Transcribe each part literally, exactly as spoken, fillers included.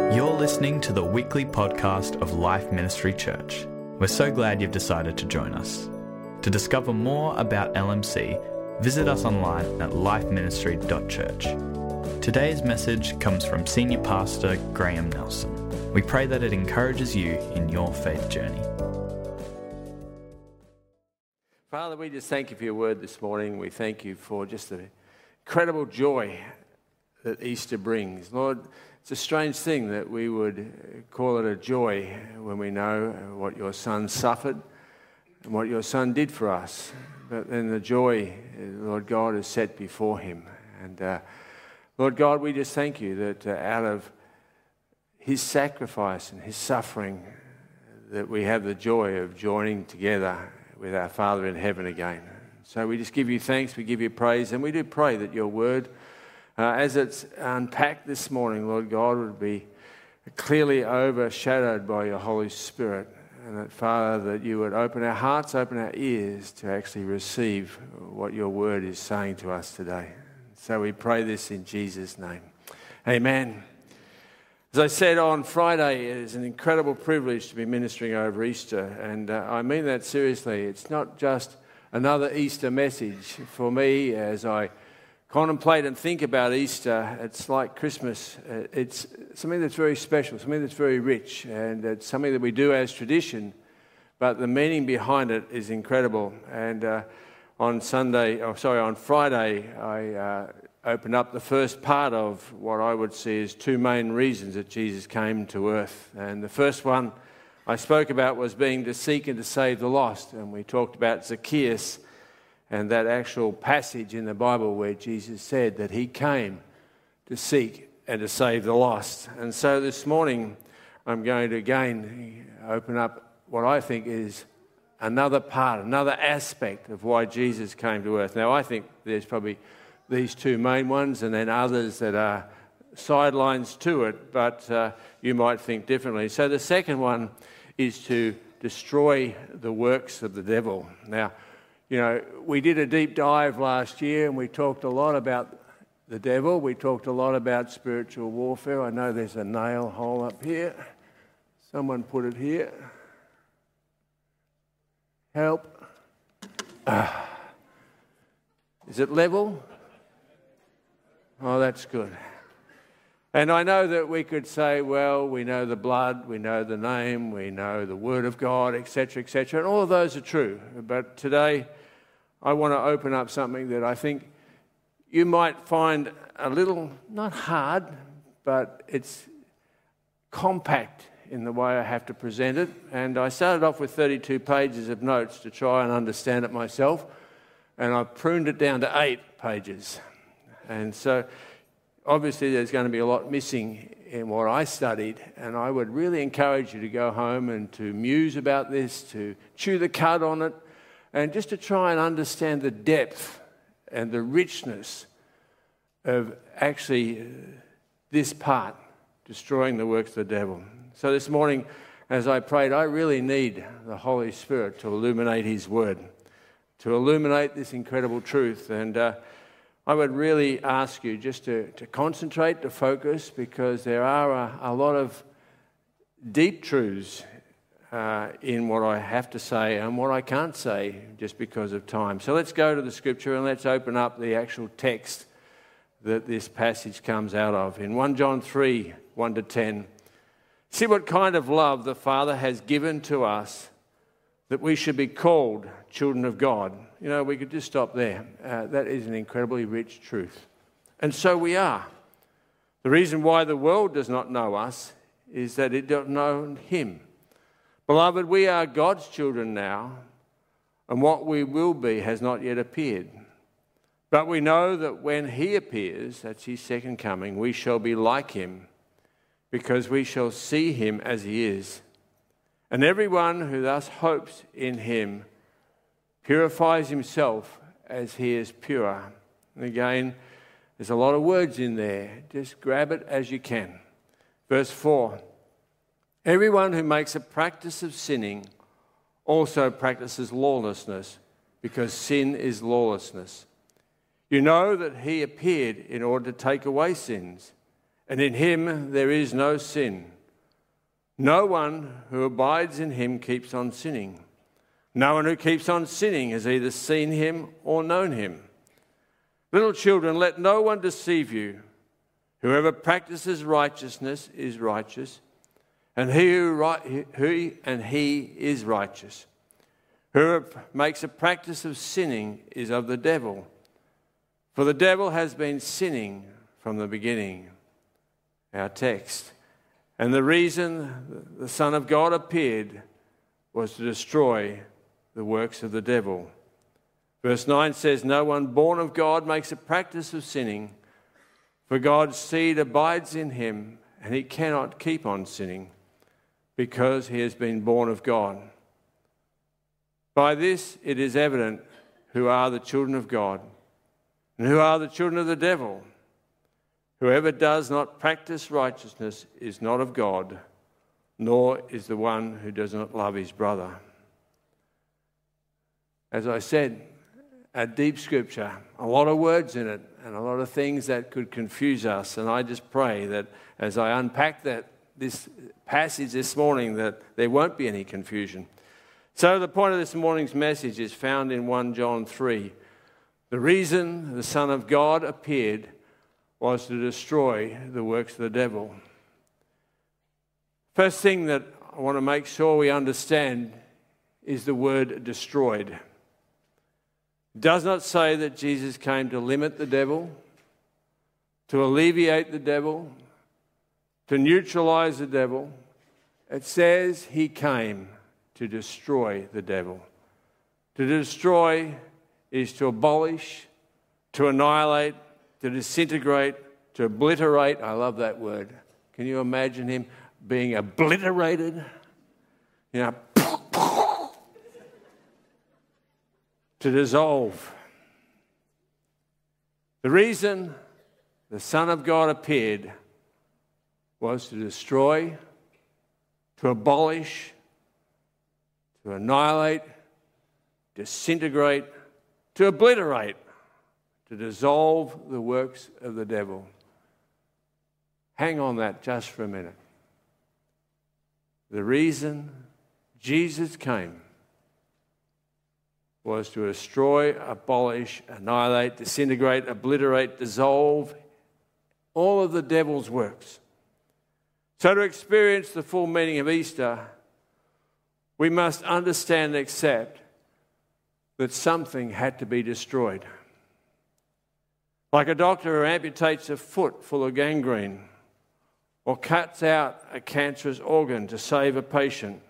You're listening to the weekly podcast of Life Ministry Church. We're so glad you've decided to join us. To discover more about L M C, visit us online at life ministry dot church. Today's message comes from Senior Pastor Graham Nelson. We pray that it encourages you in your faith journey. Father, we just thank you for your word this morning. We thank you for just the incredible joy that Easter brings. Lord, it's a strange thing that we would call it a joy when we know what your son suffered and what your son did for us. But then the joy, Lord God, is set before him. And uh, Lord God, we just thank you that uh, out of his sacrifice and his suffering, that we have the joy of joining together with our Father in heaven again. So we just give you thanks, we give you praise, and we do pray that your word, Uh, as it's unpacked this morning, Lord God, would be clearly overshadowed by your Holy Spirit. And that, Father, that you would open our hearts, open our ears to actually receive what your word is saying to us today. So we pray this in Jesus' name. Amen. As I said on Friday, it is an incredible privilege to be ministering over Easter. And uh, I mean that seriously. It's not just another Easter message. For me, as I contemplate and think about Easter, it's like Christmas. It's something that's very special, something that's very rich, and it's something that we do as tradition, but the meaning behind it is incredible. And uh, on Sunday, oh, sorry, on Friday, I uh, opened up the first part of what I would see as two main reasons that Jesus came to earth. And the first one I spoke about was being to seek and to save the lost, and we talked about Zacchaeus and that actual passage in the Bible where Jesus said that he came to seek and to save the lost. And so this morning I'm going to again open up what I think is another part, another aspect of why Jesus came to earth. Now I think there's probably these two main ones and then others that are sidelines to it, but uh, you might think differently. So the second one is to destroy the works of the devil. Now, you know, we did a deep dive last year and we talked a lot about the devil. We talked a lot about spiritual warfare. I know there's a nail hole up here. Someone put it here. Help. Ah. Is it level? Oh, that's good. And I know that we could say, well, we know the blood, we know the name, we know the word of God, et cetera, et cetera. And all of those are true. But today I want to open up something that I think you might find a little, not hard, but it's compact in the way I have to present it. And I started off with thirty-two pages of notes to try and understand it myself. And I've pruned it down to eight pages. And so obviously there's going to be a lot missing in what I studied. And I would really encourage you to go home and to muse about this, to chew the cud on it, and just to try and understand the depth and the richness of actually this part, destroying the works of the devil. So this morning, as I prayed, I really need the Holy Spirit to illuminate his word, to illuminate this incredible truth. And uh, I would really ask you just to, to concentrate, to focus, because there are a, a lot of deep truths Uh, in what I have to say and what I can't say just because of time. So let's go to the scripture and let's open up the actual text that this passage comes out of. In First John three, one to ten. See what kind of love the Father has given to us that we should be called children of God. You know, we could just stop there. Uh, that is an incredibly rich truth. And so we are. The reason why the world does not know us is that it doesn't know him. Beloved, we are God's children now, and what we will be has not yet appeared. But we know that when he appears, that's his second coming, we shall be like him, because we shall see him as he is. And everyone who thus hopes in him purifies himself as he is pure. And again, there's a lot of words in there. Just grab it as you can. Verse four. Everyone who makes a practice of sinning also practices lawlessness, because sin is lawlessness. You know that he appeared in order to take away sins, and in him there is no sin. No one who abides in him keeps on sinning. No one who keeps on sinning has either seen him or known him. Little children, let no one deceive you. Whoever practices righteousness is righteous, and he who, right, who and he is righteous. Whoever makes a practice of sinning is of the devil, for the devil has been sinning from the beginning. Our text. And the reason the Son of God appeared was to destroy the works of the devil. Verse nine says, no one born of God makes a practice of sinning, for God's seed abides in him, and he cannot keep on sinning, because he has been born of God. By this it is evident who are the children of God, and who are the children of the devil. Whoever does not practice righteousness is not of God, nor is the one who does not love his brother. As I said, a deep scripture, a lot of words in it, and a lot of things that could confuse us. And I just pray that as I unpack that this passage this morning, that there won't be any confusion. So the point of this morning's message is found in First John three. The reason the Son of God appeared was to destroy the works of the devil. First thing that I want to make sure we understand is the word destroyed. It does not say that Jesus came to limit the devil, to alleviate the devil, to neutralize the devil. It says he came to destroy the devil. To destroy is to abolish, to annihilate, to disintegrate, to obliterate. I love that word. Can you imagine him being obliterated? You know, to dissolve. The reason the Son of God appeared was to destroy, to abolish, to annihilate, disintegrate, to obliterate, to dissolve the works of the devil. Hang on that just for a minute. The reason Jesus came was to destroy, abolish, annihilate, disintegrate, obliterate, dissolve all of the devil's works. So to experience the full meaning of Easter, we must understand and accept that something had to be destroyed. Like a doctor who amputates a foot full of gangrene or cuts out a cancerous organ to save a patient.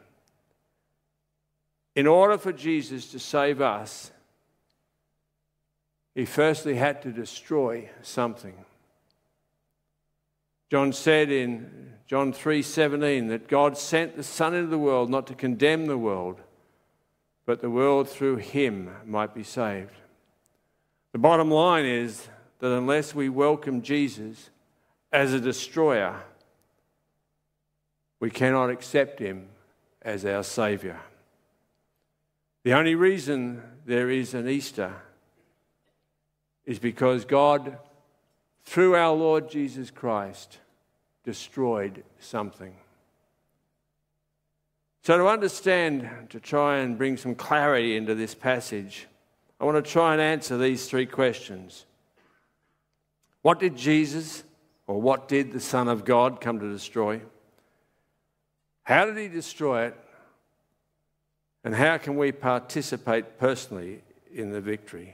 In order for Jesus to save us, he firstly had to destroy something. John said in John three seventeen that God sent the Son into the world not to condemn the world, but the world through him might be saved. The bottom line is that unless we welcome Jesus as a destroyer, we cannot accept him as our Saviour. The only reason there is an Easter is because God, through our Lord Jesus Christ, destroyed something. So to understand, to try and bring some clarity into this passage, I want to try and answer these three questions. What did Jesus, or what did the Son of God come to destroy? How did he destroy it? And how can we participate personally in the victory?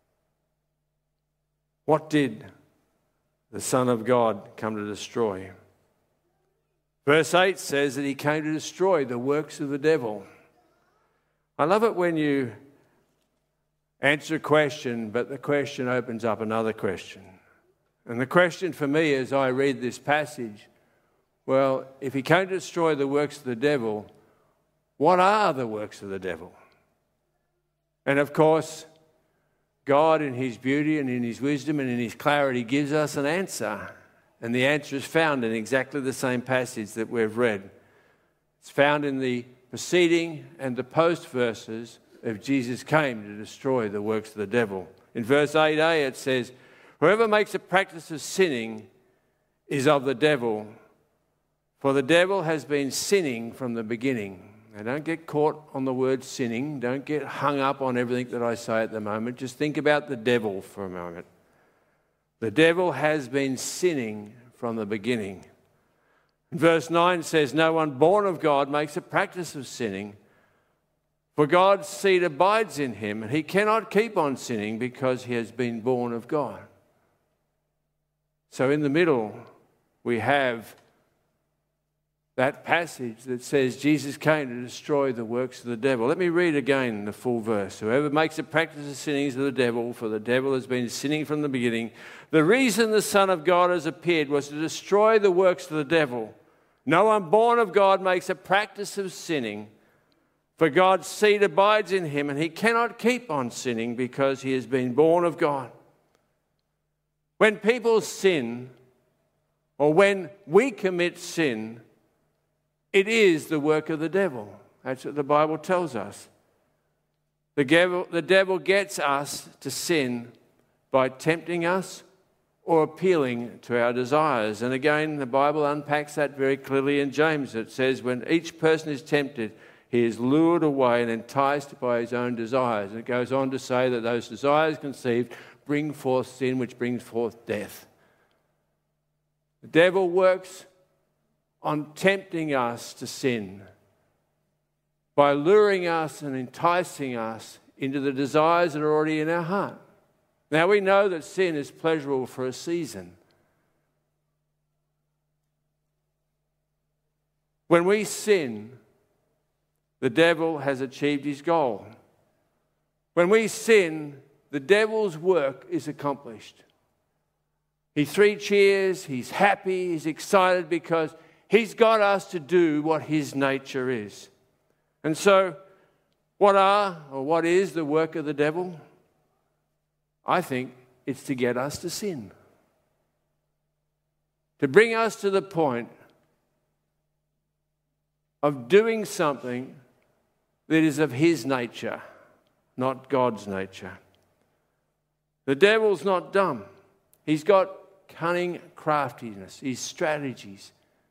What did the Son of God come to destroy? Verse eight says that he came to destroy the works of the devil. I love it when you answer a question, but the question opens up another question. And the question for me as I read this passage, well, if he came to destroy the works of the devil, what are the works of the devil? And of course, God in his beauty and in his wisdom and in his clarity gives us an answer. And the answer is found in exactly the same passage that we've read. It's found in the preceding and the post verses of Jesus came to destroy the works of the devil. In verse eight a it says, whoever makes a practice of sinning is of the devil, for the devil has been sinning from the beginning. Now, don't get caught on the word sinning. Don't get hung up on everything that I say at the moment. Just think about the devil for a moment. The devil has been sinning from the beginning. Verse nine says, no one born of God makes a practice of sinning, for God's seed abides in him, and he cannot keep on sinning because he has been born of God. So in the middle, we have that passage that says Jesus came to destroy the works of the devil. Let me read again the full verse. Whoever makes a practice of sinning is of the devil, for the devil has been sinning from the beginning. The reason the Son of God has appeared was to destroy the works of the devil. No one born of God makes a practice of sinning, for God's seed abides in him, and he cannot keep on sinning because he has been born of God. When people sin, or when we commit sin, it is the work of the devil. That's what the Bible tells us. The devil, the devil gets us to sin by tempting us or appealing to our desires. And again, the Bible unpacks that very clearly in James. It says when each person is tempted, he is lured away and enticed by his own desires. And it goes on to say that those desires conceived bring forth sin, which brings forth death. The devil works on tempting us to sin by luring us and enticing us into the desires that are already in our heart. Now, we know that sin is pleasurable for a season. When we sin, the devil has achieved his goal. When we sin, the devil's work is accomplished. He three cheers, he's happy, he's excited because he's got us to do what his nature is. And so, what are or what is the work of the devil? I think it's to get us to sin. To bring us to the point of doing something that is of his nature, not God's nature. The devil's not dumb. He's got cunning craftiness, his strategies.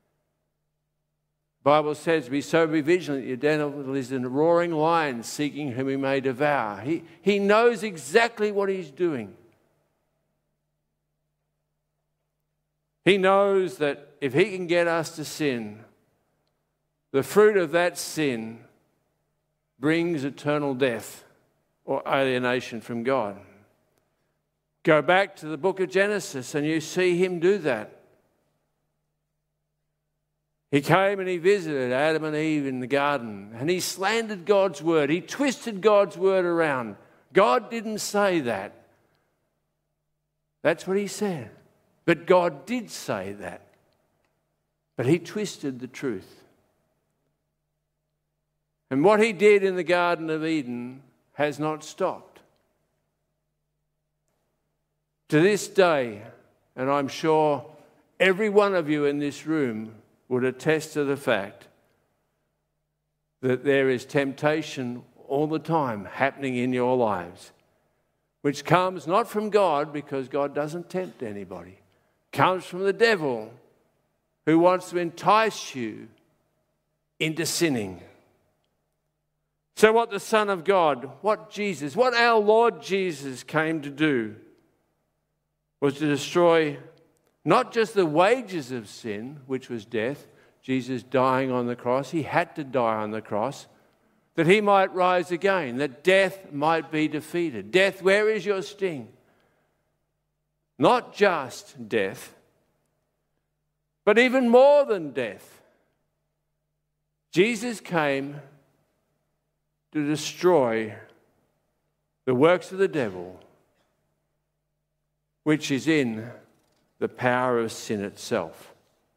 The Bible says, be so be vigilant, your devil is a roaring lion seeking whom he may devour. He, he knows exactly what he's doing. He knows that if he can get us to sin, the fruit of that sin brings eternal death or alienation from God. Go back to the book of Genesis and you see him do that. He came and he visited Adam and Eve in the garden and he slandered God's word. He twisted God's word around. God didn't say that. That's what he said. But God did say that. But he twisted the truth. And what he did in the Garden of Eden has not stopped. To this day, and I'm sure every one of you in this room would attest to the fact that there is temptation all the time happening in your lives, which comes not from God, because God doesn't tempt anybody. It comes from the devil, who wants to entice you into sinning. So what the Son of God, what Jesus, what our Lord Jesus came to do was to destroy not just the wages of sin, which was death, Jesus dying on the cross. He had to die on the cross that he might rise again, that death might be defeated. Death, where is your sting? Not just death, but even more than death. Jesus came to destroy the works of the devil, which is in the power of sin itself.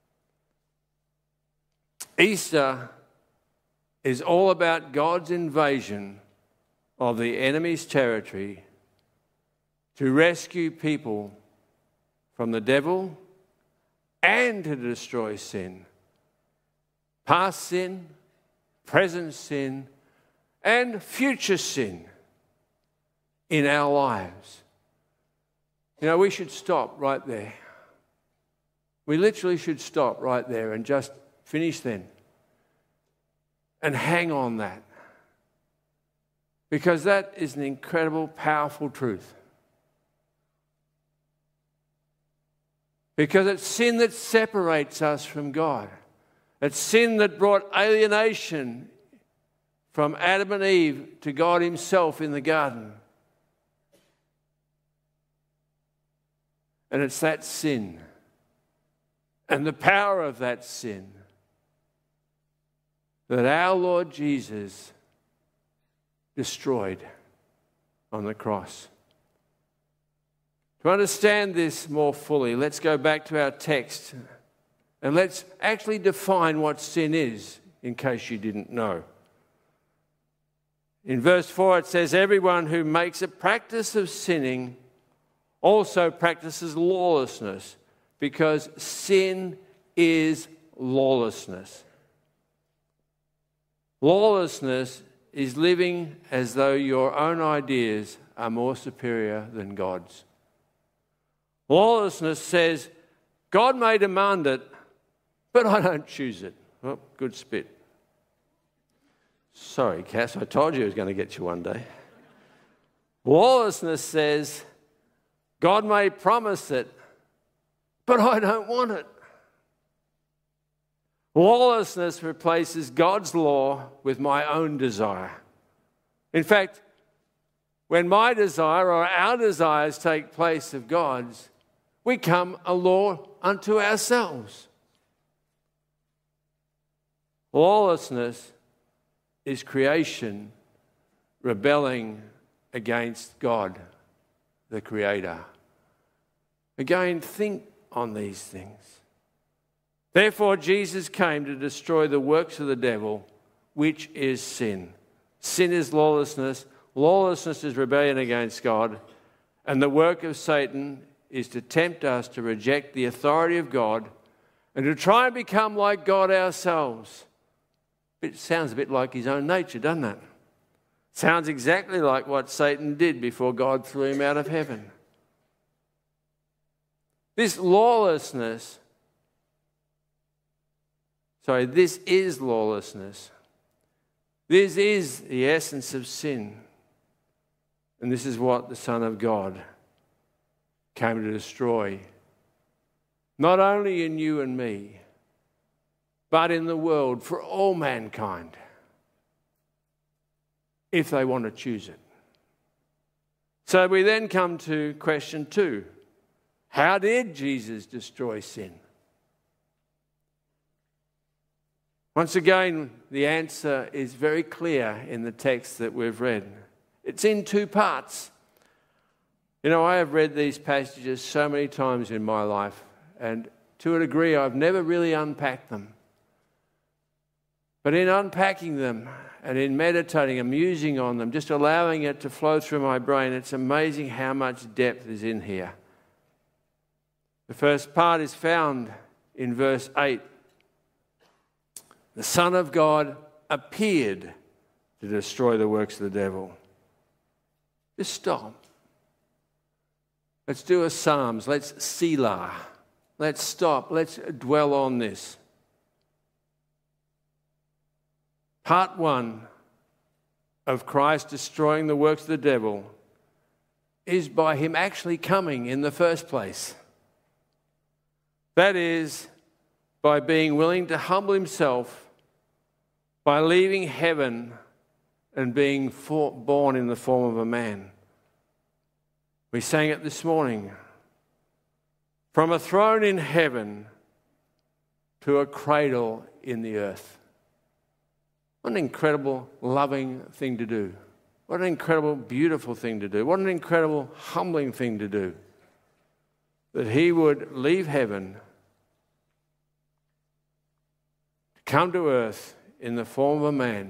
Easter is all about God's invasion of the enemy's territory to rescue people from the devil and to destroy sin. Past sin, present sin, and future sin in our lives. You know, we should stop right there. We literally should stop right there and just finish then. And hang on that. Because that is an incredible, powerful truth. Because it's sin that separates us from God. It's sin that brought alienation from Adam and Eve to God himself in the garden. And it's that sin and the power of that sin that our Lord Jesus destroyed on the cross. To understand this more fully, let's go back to our text and let's actually define what sin is, in case you didn't know. In verse four it says, everyone who makes a practice of sinning also practices lawlessness, because sin is lawlessness. Lawlessness is living as though your own ideas are more superior than God's. Lawlessness says, God may demand it, but I don't choose it. Oh, good spit. Sorry, Cass, I told you I was going to get you one day. Lawlessness says, God may promise it, but I don't want it. Lawlessness replaces God's law with my own desire. In fact, when my desire or our desires take place of God's, we come a law unto ourselves. Lawlessness is creation rebelling against God, the Creator. Again, think on these things. Therefore, Jesus came to destroy the works of the devil, which is sin. Sin is lawlessness. Lawlessness is rebellion against God. And the work of Satan is to tempt us to reject the authority of God and to try and become like God ourselves. It sounds a bit like his own nature, doesn't it? Sounds exactly like what Satan did before God threw him out of heaven. This lawlessness, sorry, this is lawlessness. This is the essence of sin. And this is what the Son of God came to destroy. Not only in you and me, but in the world for all mankind, if they want to choose it. So we then come to question two. How did Jesus destroy sin? Once again, the answer is very clear in the text that we've read. It's in two parts. You know, I have read these passages so many times in my life, and to a degree I've never really unpacked them. But in unpacking them and in meditating and musing on them, just allowing it to flow through my brain, it's amazing how much depth is in here. The first part is found in verse eight. The Son of God appeared to destroy the works of the devil. Just stop. Let's do a Psalms. Let's Selah. Let's stop. Let's dwell on this. Part one of Christ destroying the works of the devil is by him actually coming in the first place. That is, by being willing to humble himself, by leaving heaven and being for, born in the form of a man. We sang it this morning. From a throne in heaven to a cradle in the earth. What an incredible, loving thing to do. What an incredible, beautiful thing to do. What an incredible, humbling thing to do. That he would leave heaven, come to earth in the form of a man,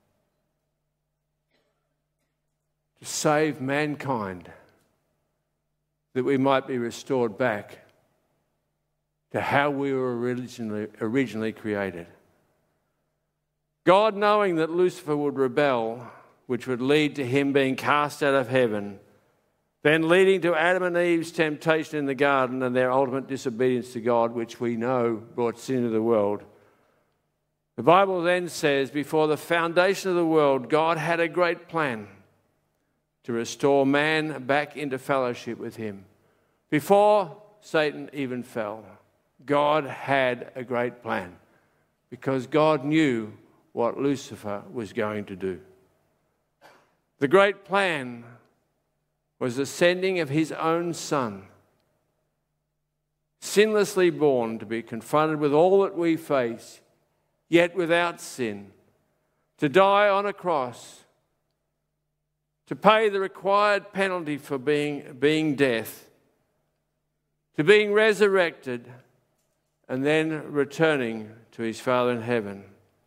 to save mankind, that we might be restored back to how we were originally, originally created. God, knowing that Lucifer would rebel, which would lead to him being cast out of heaven, then leading to Adam and Eve's temptation in the garden and their ultimate disobedience to God, which we know brought sin into the world. The Bible then says, before the foundation of the world, God had a great plan to restore man back into fellowship with him. Before Satan even fell, God had a great plan because God knew what Lucifer was going to do. The great plan was the sending of his own son, sinlessly born to be confronted with all that we face, yet without sin, to die on a cross, to pay the required penalty for being, being death, to being resurrected, and then returning to his Father in heaven.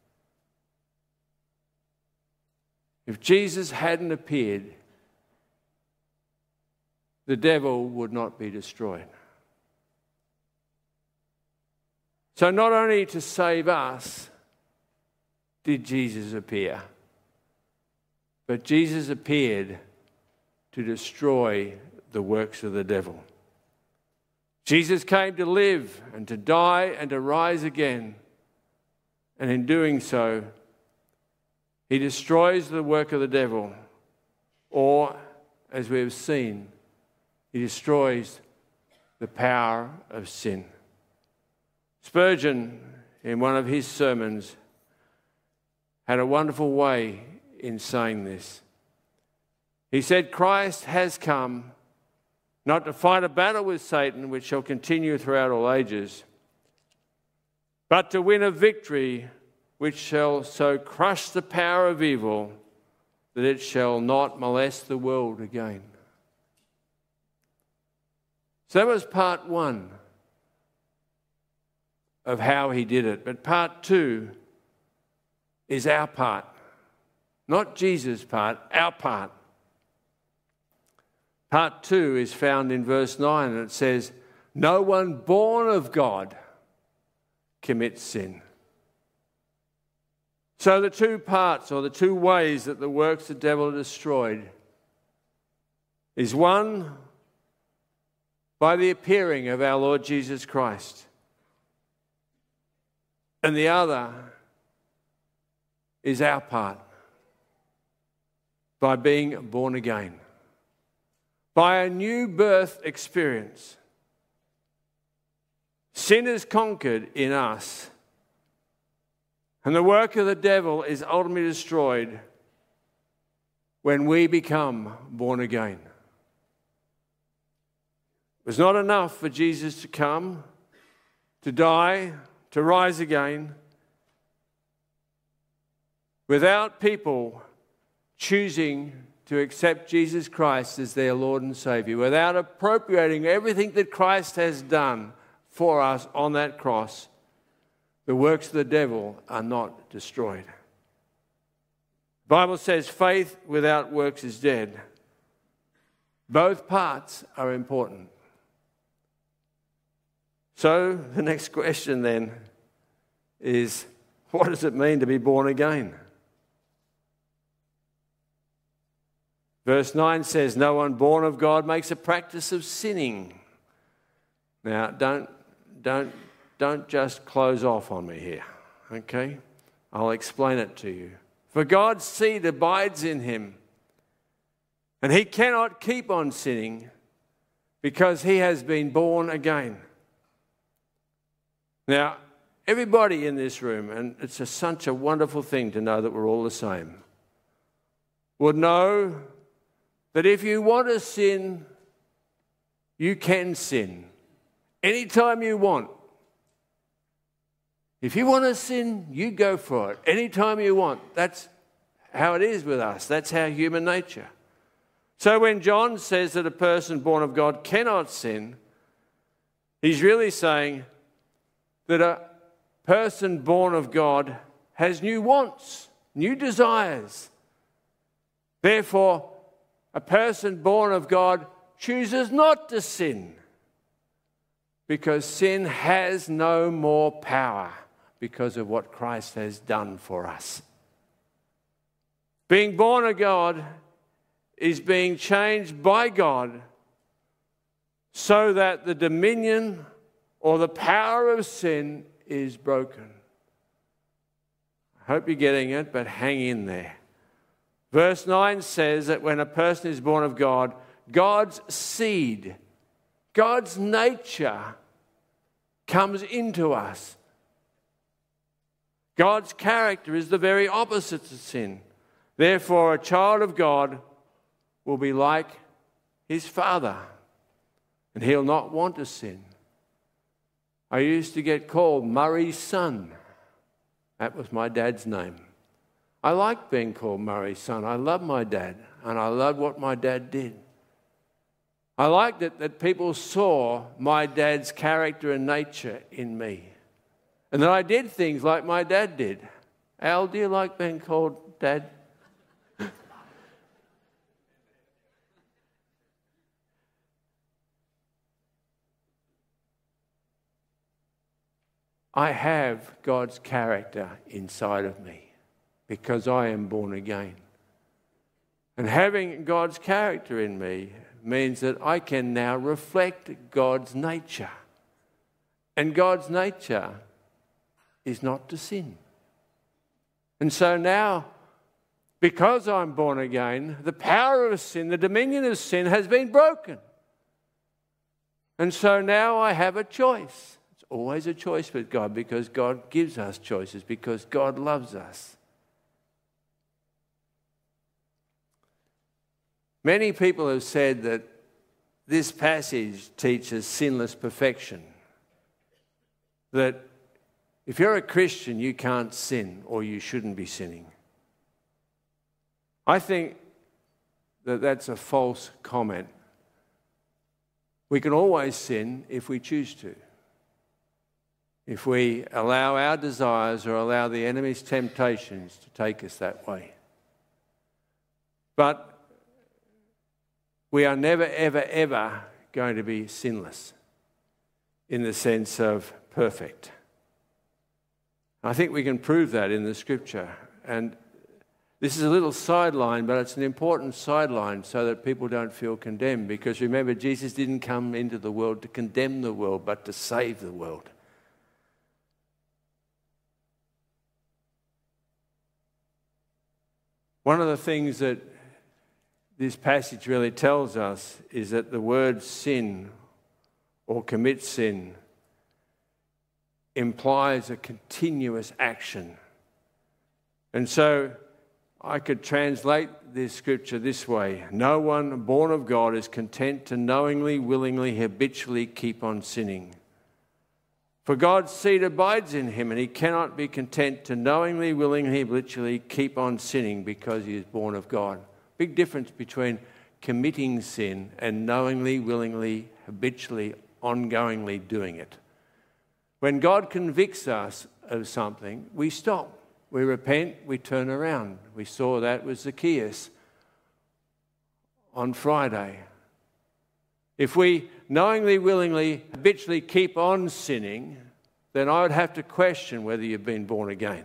If Jesus hadn't appeared, the devil would not be destroyed. So not only to save us did Jesus appear, but Jesus appeared to destroy the works of the devil. Jesus came to live and to die and to rise again. And in doing so, he destroys the work of the devil, or, as we have seen, he destroys the power of sin. Spurgeon, in one of his sermons, had a wonderful way in saying this. He said, Christ has come not to fight a battle with Satan, which shall continue throughout all ages, but to win a victory which shall so crush the power of evil that it shall not molest the world again. So that was part one of how he did it. But part two is our part. Not Jesus' part, our part. Part two is found in verse nine, and it says, no one born of God commits sin. So the two parts, or the two ways that the works of the devil are destroyed, is one, by the appearing of our Lord Jesus Christ, and the other is our part, by being born again, by a new birth experience. Sin is conquered in us, and the work of the devil is ultimately destroyed when we become born again. It was not enough for Jesus to come, to die, to rise again, without people choosing to accept Jesus Christ as their Lord and Saviour, without appropriating everything that Christ has done for us on that cross. The works of the devil are not destroyed. The Bible says faith without works is dead. Both parts are important. So the next question then is, what does it mean to be born again? Verse nine says, no one born of God makes a practice of sinning. Now, don't, don't, don't just close off on me here, okay? I'll explain it to you. For God's seed abides in him, and he cannot keep on sinning because he has been born again. Now, everybody in this room, and it's a, such a wonderful thing to know that we're all the same, would know that if you want to sin, you can sin anytime you want. If you want to sin, you go for it anytime you want. That's how it is with us. That's our human nature. So when John says that a person born of God cannot sin, he's really saying that a person born of God has new wants, new desires. Therefore, a person born of God chooses not to sin because sin has no more power because of what Christ has done for us. Being born of God is being changed by God so that the dominion or the power of sin is broken. I hope you're getting it, but hang in there. Verse nine says that when a person is born of God, God's seed, God's nature comes into us. God's character is the very opposite to sin. Therefore, a child of God will be like his father, and he'll not want to sin. I used to get called Murray's son. That was my dad's name. I liked being called Murray's son. I loved my dad, and I loved what my dad did. I liked it that people saw my dad's character and nature in me, and that I did things like my dad did. Al, do you like being called Dad? I have God's character inside of me because I am born again. And having God's character in me means that I can now reflect God's nature. And God's nature is not to sin. And so now, because I'm born again, the power of sin, the dominion of sin has been broken. And so now I have a choice. It's always a choice with God because God gives us choices, because God loves us. Many people have said that this passage teaches sinless perfection. That if you're a Christian, you can't sin or you shouldn't be sinning. I think that that's a false comment. We can always sin if we choose to. If we allow our desires or allow the enemy's temptations to take us that way. But we are never, ever, ever going to be sinless in the sense of perfect. I think we can prove that in the Scripture. And this is a little sideline, but it's an important sideline so that people don't feel condemned. Because remember, Jesus didn't come into the world to condemn the world, but to save the world. One of the things that this passage really tells us is that the word sin or commit sin implies a continuous action. And so I could translate this scripture this way: no one born of God is content to knowingly, willingly, habitually keep on sinning. For God's seed abides in him, and he cannot be content to knowingly, willingly, habitually keep on sinning because he is born of God. Big difference between committing sin and knowingly, willingly, habitually, ongoingly doing it. When God convicts us of something, we stop. We repent, we turn around. We saw that with Zacchaeus on Friday. If we knowingly, willingly, habitually keep on sinning, then I would have to question whether you've been born again.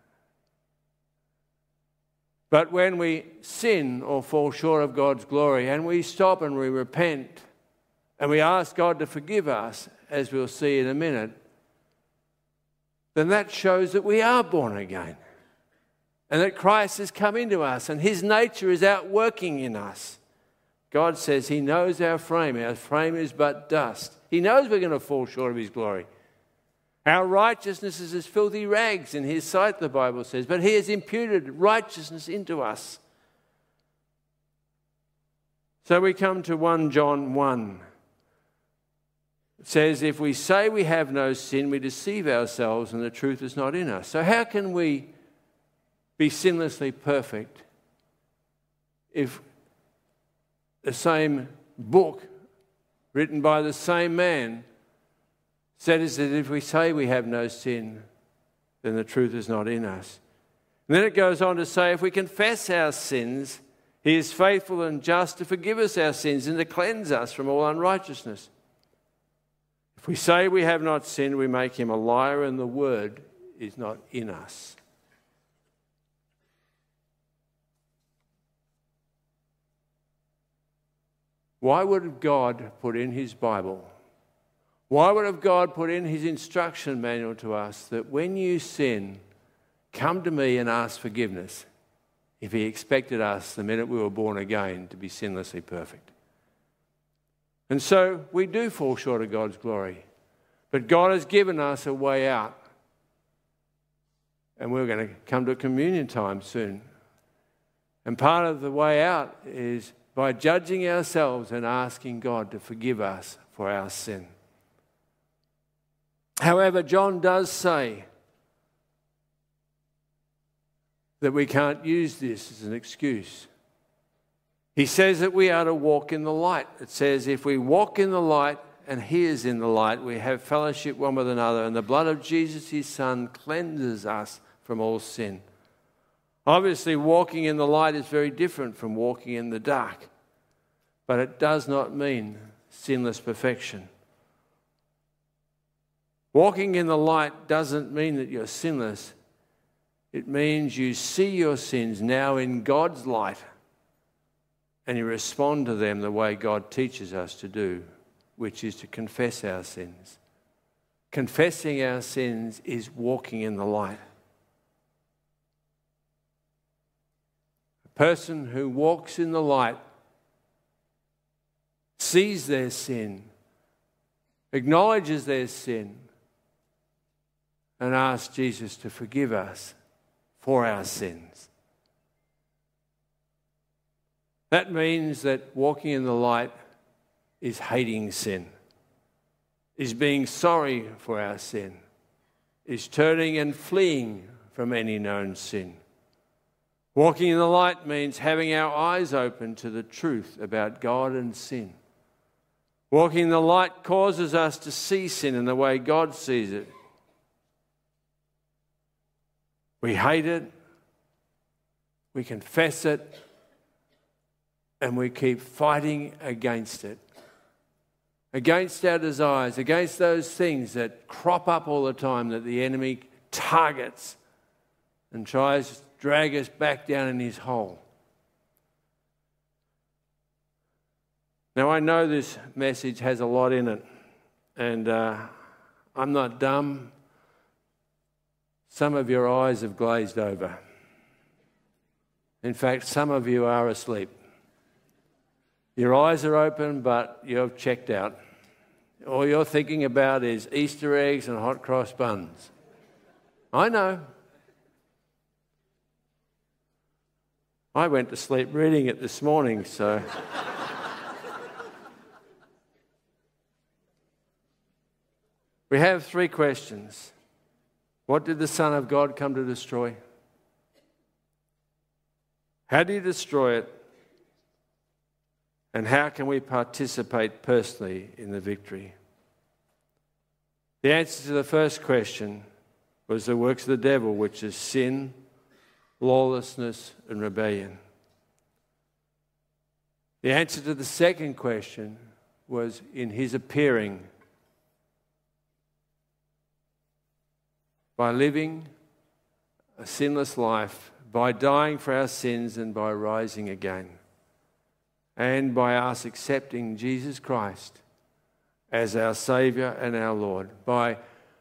But when we sin or fall short of God's glory and we stop and we repent and we ask God to forgive us, as we'll see in a minute, then that shows that we are born again and that Christ has come into us and his nature is outworking in us. God says he knows our frame. Our frame is but dust. He knows we're going to fall short of his glory. Our righteousness is as filthy rags in his sight, the Bible says, but he has imputed righteousness into us. So we come to First John one. It says, if we say we have no sin, we deceive ourselves and the truth is not in us. So how can we be sinlessly perfect if the same book written by the same man says that if we say we have no sin, then the truth is not in us? And then it goes on to say, if we confess our sins, he is faithful and just to forgive us our sins and to cleanse us from all unrighteousness. If we say we have not sinned, we make him a liar and the word is not in us. Why would God put in his Bible, why would have God put in his instruction manual to us that when you sin, come to me and ask forgiveness, if he expected us the minute we were born again to be sinlessly perfect? And so we do fall short of God's glory. But God has given us a way out. And we're going to come to communion time soon. And part of the way out is by judging ourselves and asking God to forgive us for our sin. However, John does say that we can't use this as an excuse. He says that we are to walk in the light. It says if we walk in the light and he is in the light, we have fellowship one with another, and the blood of Jesus, his Son, cleanses us from all sin. Obviously, walking in the light is very different from walking in the dark, but it does not mean sinless perfection. Walking in the light doesn't mean that you're sinless. It means you see your sins now in God's light and you respond to them the way God teaches us to do, which is to confess our sins. Confessing our sins is walking in the light. A person who walks in the light sees their sin, acknowledges their sin, and asks Jesus to forgive us for our sins. That means that walking in the light is hating sin, is being sorry for our sin, is turning and fleeing from any known sin. Walking in the light means having our eyes open to the truth about God and sin. Walking in the light causes us to see sin in the way God sees it. We hate it, we confess it, and we keep fighting against it. Against our desires, against those things that crop up all the time that the enemy targets and tries to drag us back down in his hole. Now, I know this message has a lot in it, and uh, I'm not dumb. Some of your eyes have glazed over. In fact, some of you are asleep. Your eyes are open, but you're checked out. All you're thinking about is Easter eggs and hot cross buns. I know. I went to sleep reading it this morning, so... We have three questions. What did the Son of God come to destroy? How do you destroy it? And how can we participate personally in the victory? The answer to the first question was the works of the devil, which is sin, lawlessness, and rebellion. The answer to the second question was in his appearing. By living a sinless life, by dying for our sins and by rising again, and by us accepting Jesus Christ as our Saviour and our Lord, by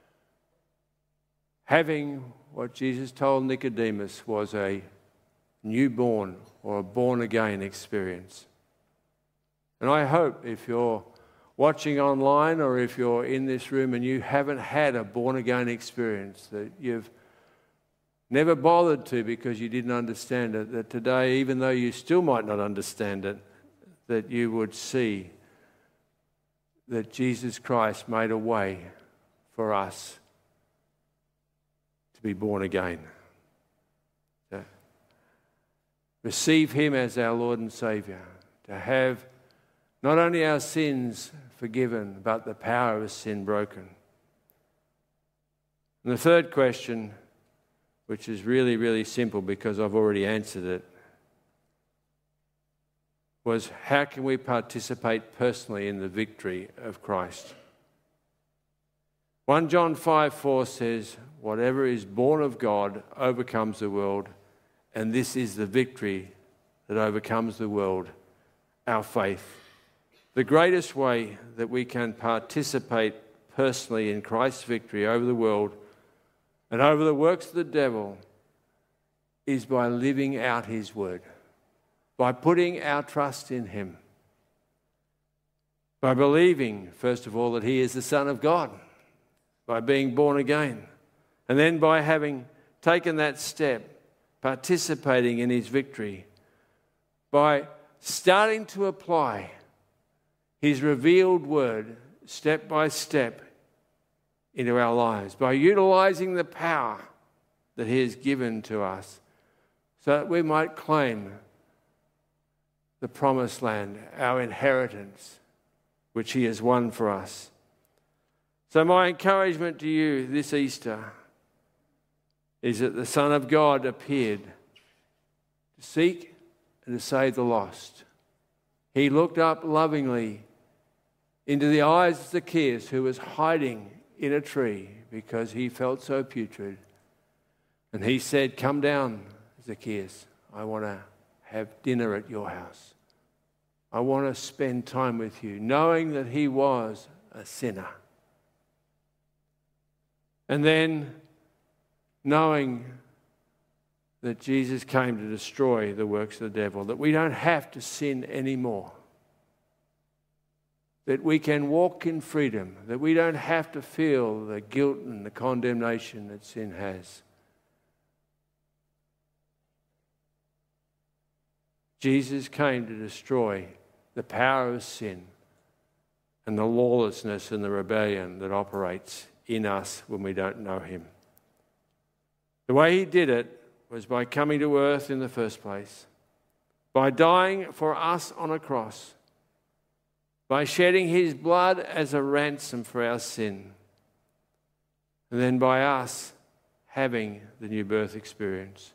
having what Jesus told Nicodemus was a newborn or a born-again experience. And I hope if you're watching online or if you're in this room and you haven't had a born-again experience, that you've never bothered to because you didn't understand it, that today, even though you still might not understand it, that you would see that Jesus Christ made a way for us to be born again. To receive him as our Lord and Saviour, to have not only our sins forgiven, but the power of sin broken. And the third question, which is really, really simple because I've already answered it, was how can we participate personally in the victory of Christ? First John five four says, whatever is born of God overcomes the world, and this is the victory that overcomes the world, our faith. The greatest way that we can participate personally in Christ's victory over the world and over the works of the devil is by living out his word, by putting our trust in him, by believing, first of all, that he is the Son of God, by being born again, and then by having taken that step, participating in his victory, by starting to apply his revealed word step by step into our lives, by utilising the power that he has given to us so that we might claim the promised land, our inheritance, which he has won for us. So my encouragement to you this Easter is that the Son of God appeared to seek and to save the lost. He looked up lovingly into the eyes of Zacchaeus, who was hiding in a tree because he felt so putrid. And he said, "Come down, Zacchaeus. I want to have dinner at your house. I want to spend time with you," knowing that he was a sinner. And then knowing that Jesus came to destroy the works of the devil, that we don't have to sin anymore, that we can walk in freedom, that we don't have to feel the guilt and the condemnation that sin has. Jesus came to destroy the power of sin and the lawlessness and the rebellion that operates in us when we don't know him. The way he did it was by coming to earth in the first place, by dying for us on a cross, by shedding his blood as a ransom for our sin, and then by us having the new birth experience.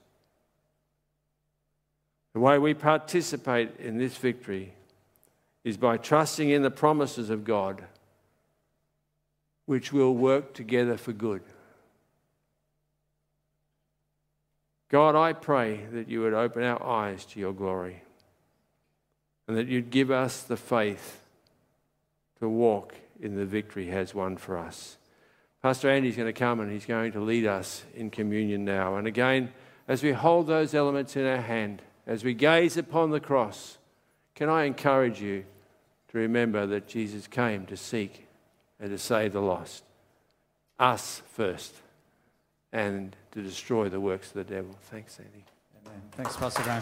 The way we participate in this victory is by trusting in the promises of God, which will work together for good. God, I pray that you would open our eyes to your glory and that you'd give us the faith to walk in the victory he has won for us. Pastor Andy's going to come and he's going to lead us in communion now. And again, as we hold those elements in our hand, as we gaze upon the cross, can I encourage you to remember that Jesus came to seek and to save the lost, us first, and to destroy the works of the devil. Thanks, Andy. Amen. Thanks, Pastor Graham.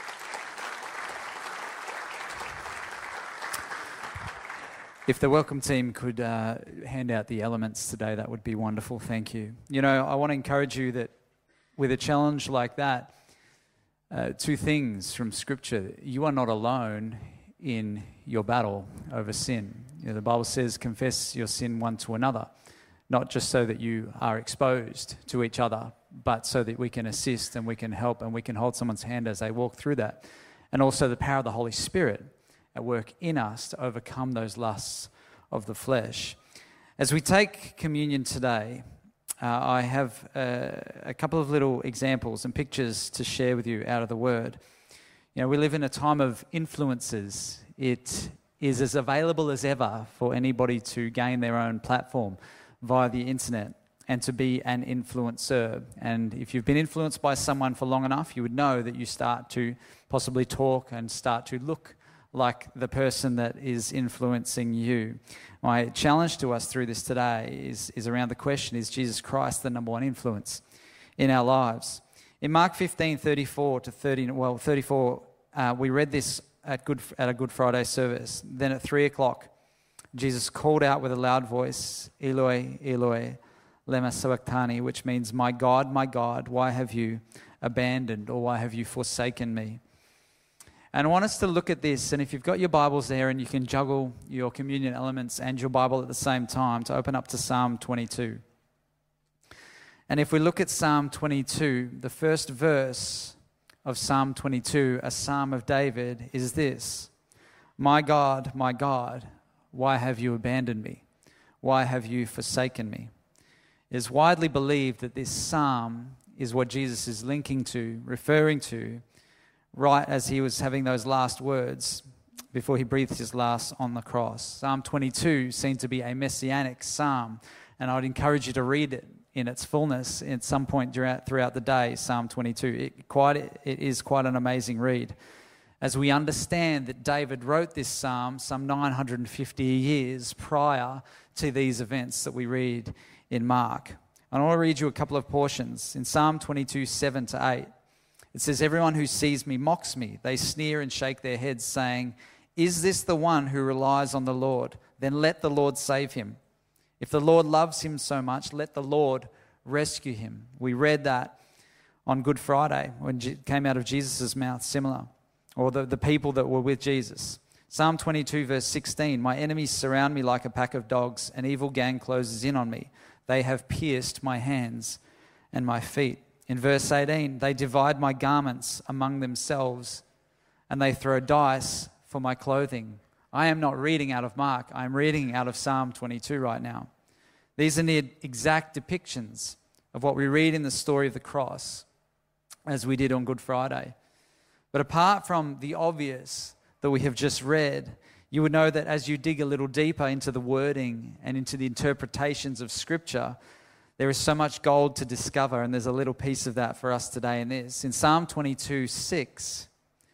If the welcome team could uh, hand out the elements today, that would be wonderful. Thank you. You know, I want to encourage you that with a challenge like that, uh, two things from Scripture. You are not alone in your battle over sin. You know, the Bible says, confess your sin one to another, not just so that you are exposed to each other, but so that we can assist and we can help and we can hold someone's hand as they walk through that. And also the power of the Holy Spirit at work in us to overcome those lusts of the flesh. As we take communion today, uh, I have uh, a couple of little examples and pictures to share with you out of the Word. You know, we live in a time of influencers. It is as available as ever for anybody to gain their own platform via the internet and to be an influencer. And if you've been influenced by someone for long enough, you would know that you start to possibly talk and start to look like the person that is influencing you. My challenge to us through this today is, is around the question, is Jesus Christ the number one influence in our lives? In Mark fifteen, thirty-four to thirty, well, thirty-four, uh, we read this at Good at a Good Friday service. Then at three o'clock, Jesus called out with a loud voice, Eloi, Eloi, lema sabachthani, which means, my God, my God, why have you abandoned, or why have you forsaken me? And I want us to look at this, and if you've got your Bibles there and you can juggle your communion elements and your Bible at the same time, to open up to Psalm twenty-two. And if we look at Psalm twenty-two, the first verse of Psalm twenty-two, a psalm of David, is this: My God, my God, why have you abandoned me? Why have you forsaken me? It is widely believed that this psalm is what Jesus is linking to, referring to, right as he was having those last words before he breathed his last on the cross. Psalm twenty-two seemed to be a messianic psalm, and I'd encourage you to read it in its fullness at some point throughout, throughout the day, Psalm twenty-two. It, quite, it is quite an amazing read. As we understand that David wrote this psalm some nine hundred fifty years prior to these events that we read in Mark. And I want to read you a couple of portions. In Psalm twenty-two, seven to eight, it says, "Everyone who sees me mocks me. They sneer and shake their heads, saying, 'Is this the one who relies on the Lord? Then let the Lord save him. If the Lord loves him so much, let the Lord rescue him.'" We read that on Good Friday when it came out of Jesus' mouth, similar, or the, the people that were with Jesus. Psalm twenty-two, verse sixteen, "My enemies surround me like a pack of dogs. An evil gang closes in on me. They have pierced my hands and my feet." In verse eighteen, "They divide my garments among themselves, and they throw dice for my clothing." I am not reading out of Mark. I am reading out of Psalm twenty-two right now. These are the exact depictions of what we read in the story of the cross, as we did on Good Friday. But apart from the obvious that we have just read, you would know that as you dig a little deeper into the wording and into the interpretations of Scripture, there is so much gold to discover, and there's a little piece of that for us today in this. In Psalm twenty-two, six,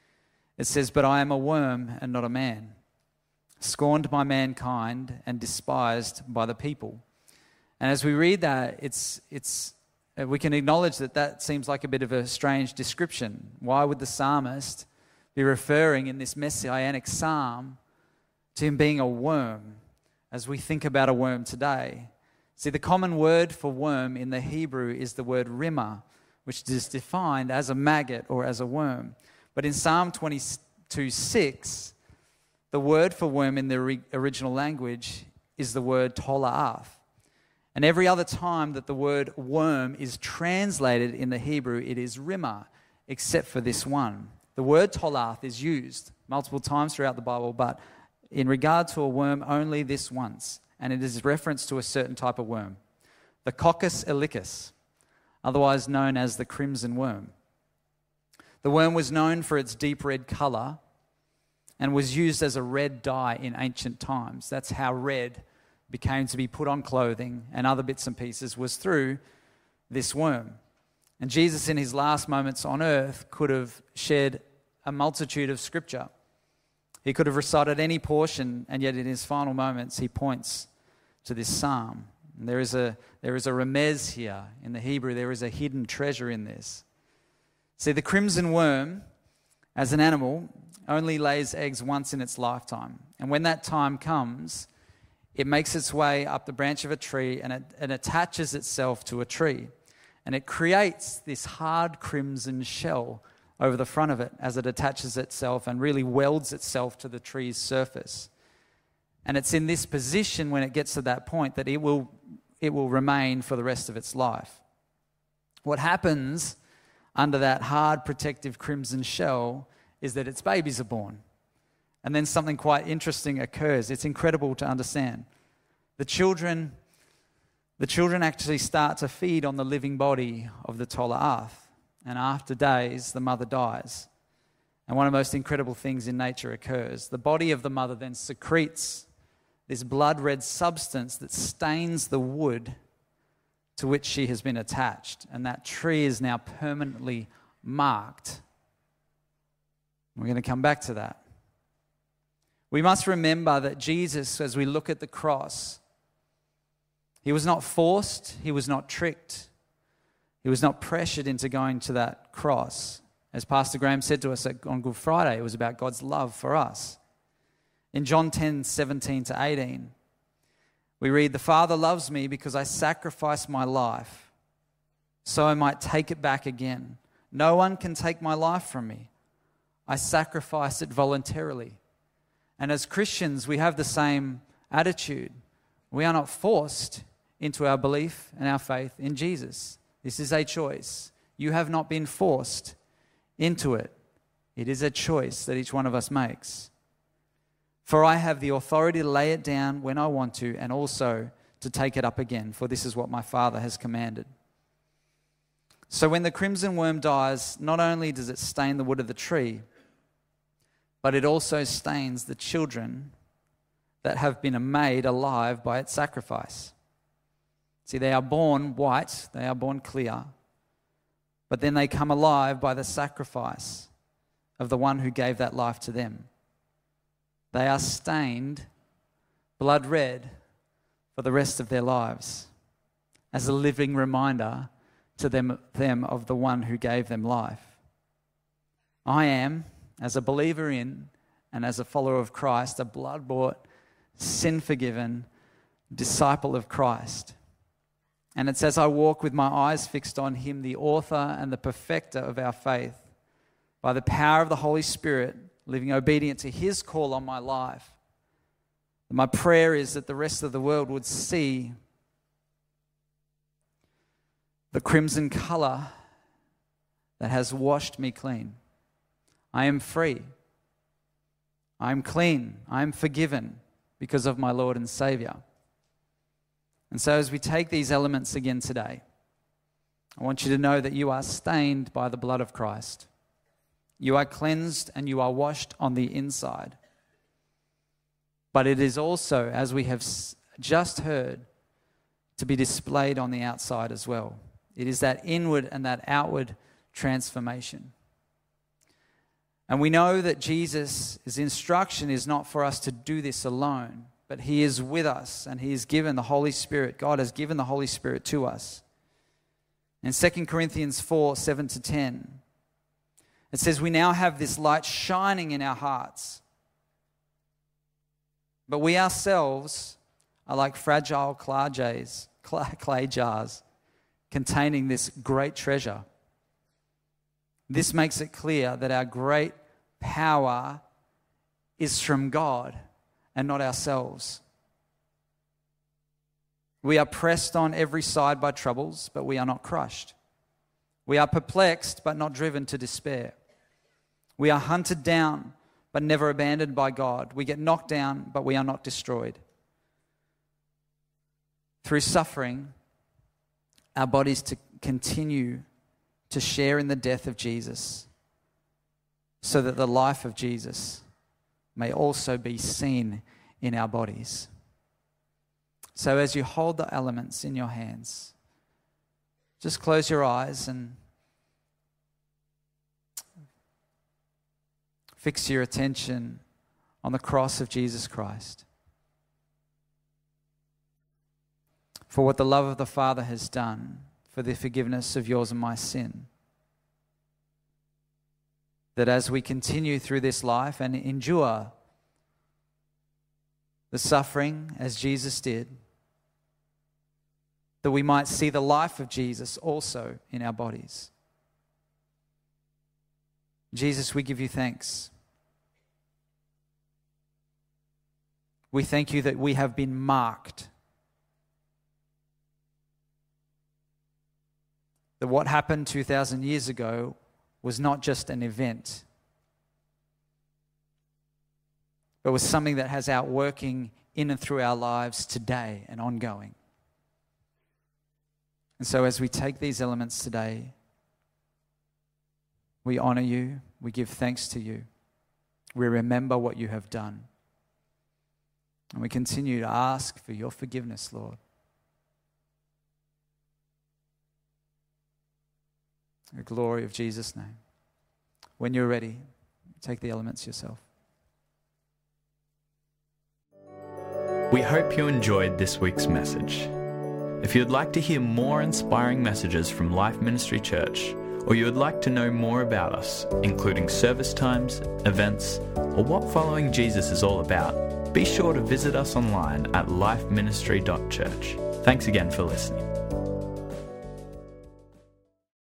it says, "But I am a worm and not a man, scorned by mankind and despised by the people." And as we read that, it's it's we can acknowledge that that seems like a bit of a strange description. Why would the psalmist be referring in this messianic psalm to him being a worm, as we think about a worm today? See, the common word for worm in the Hebrew is the word rimah, which is defined as a maggot or as a worm. But in Psalm twenty-two, six, the word for worm in the re- original language is the word tola'ath. And every other time that the word worm is translated in the Hebrew, it is rimah, except for this one. The word tola'ath is used multiple times throughout the Bible, but in regard to a worm, only this once. And it is reference to a certain type of worm, the Coccus ilicis, otherwise known as the crimson worm. The worm was known for its deep red colour and was used as a red dye in ancient times. That's how red became to be put on clothing and other bits and pieces, was through this worm. And Jesus, in his last moments on earth, could have shared a multitude of Scripture. He could have recited any portion, and yet in his final moments, he points to this psalm. And there is a there is a remez here in the Hebrew. There is a hidden treasure in this. See, the crimson worm, as an animal, only lays eggs once in its lifetime. And when that time comes, it makes its way up the branch of a tree and it, it attaches itself to a tree. And it creates this hard crimson shell over the front of it as it attaches itself and really welds itself to the tree's surface. And it's in this position when it gets to that point that it will, it will remain for the rest of its life. What happens under that hard protective crimson shell is that its babies are born. And then something quite interesting occurs. It's incredible to understand. The children, the children actually start to feed on the living body of the tola'ath. And after days, the mother dies. And one of the most incredible things in nature occurs. The body of the mother then secretes this blood-red substance that stains the wood to which she has been attached. And that tree is now permanently marked. We're going to come back to that. We must remember that Jesus, as we look at the cross, he was not forced, he was not tricked, he was not pressured into going to that cross. As Pastor Graham said to us on Good Friday, it was about God's love for us. In John ten, seventeen to eighteen, we read, "The Father loves me because I sacrifice my life so I might take it back again. No one can take my life from me. I sacrifice it voluntarily." And as Christians, we have the same attitude. We are not forced into our belief and our faith in Jesus. This is a choice. You have not been forced into it. It is a choice that each one of us makes. "For I have the authority to lay it down when I want to, and also to take it up again, for this is what my Father has commanded." So when the crimson worm dies, not only does it stain the wood of the tree, but it also stains the children that have been made alive by its sacrifice. See, they are born white, they are born clear, but then they come alive by the sacrifice of the one who gave that life to them. They are stained blood red for the rest of their lives as a living reminder to them, them of the one who gave them life. I am, as a believer in and as a follower of Christ, a blood-bought, sin-forgiven disciple of Christ. And it's as I walk with my eyes fixed on him, the author and the perfecter of our faith, by the power of the Holy Spirit, living obedient to his call on my life. My prayer is that the rest of the world would see the crimson color that has washed me clean. I am free. I am clean. I am forgiven because of my Lord and Savior. And so as we take these elements again today, I want you to know that you are stained by the blood of Christ. You are cleansed and you are washed on the inside. But it is also, as we have just heard, to be displayed on the outside as well. It is that inward and that outward transformation. And we know that Jesus' instruction is not for us to do this alone, but he is with us and he has given the Holy Spirit. God has given the Holy Spirit to us. In Second Corinthians four, seven to ten, it says, we now have this light shining in our hearts, but we ourselves are like fragile clay jars, clay jars containing this great treasure. This makes it clear that our great power is from God and not ourselves. We are pressed on every side by troubles, but we are not crushed. We are perplexed, but not driven to despair. We are hunted down, but never abandoned by God. We get knocked down, but we are not destroyed. Through suffering, our bodies to continue to share in the death of Jesus, so that the life of Jesus may also be seen in our bodies. So as you hold the elements in your hands, just close your eyes and fix your attention on the cross of Jesus Christ. For what the love of the Father has done for the forgiveness of yours and my sin. That as we continue through this life and endure the suffering as Jesus did, that we might see the life of Jesus also in our bodies. Jesus, we give you thanks. We thank you that we have been marked. That what happened two thousand years ago was not just an event, but was something that has outworking in and through our lives today and ongoing. And so as we take these elements today, we honor you, we give thanks to you, we remember what you have done, and we continue to ask for your forgiveness, Lord. The glory of Jesus' name. When you're ready, take the elements yourself. We hope you enjoyed this week's message. If you'd like to hear more inspiring messages from Life Ministry Church, or you would like to know more about us, including service times, events, or what following Jesus is all about, be sure to visit us online at life ministry dot church. Thanks again for listening.